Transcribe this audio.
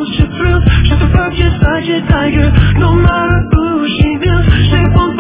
most your thrills. She's a rock just like a tiger. No matter who she feels, she won't